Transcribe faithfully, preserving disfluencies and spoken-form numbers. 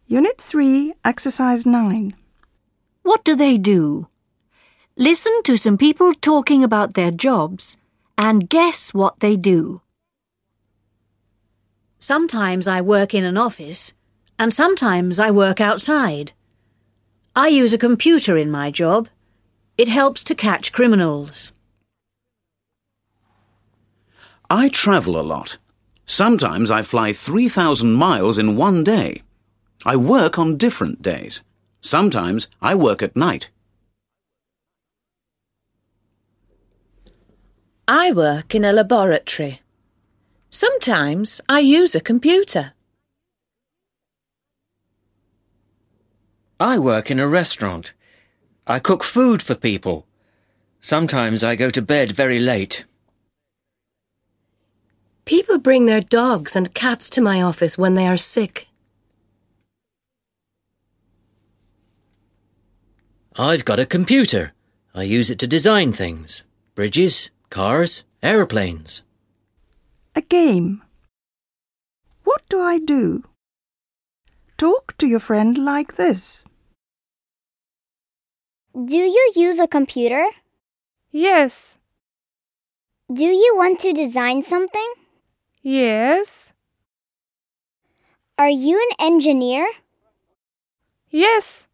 Unit three, Exercise nine. What do they do? Listen to some people talking about their jobs and guess what they do. Sometimes I work in an office and sometimes I work outside. I use a computer in my job. It helps to catch criminals. I travel a lot. Sometimes I fly three thousand miles in one day. I work on different days. Sometimes I work at night. I work in a laboratory. Sometimes I use a computer. I work in a restaurant. I cook food for people. Sometimes I go to bed very late. People bring their dogs and cats to my office when they are sick. I've got a computer. I use it to design things. Bridges, cars, aeroplanes. A game. What do I do? Talk to your friend like this. Do you use a computer? Yes. Do you want to design something? Yes. Are you an engineer? Yes.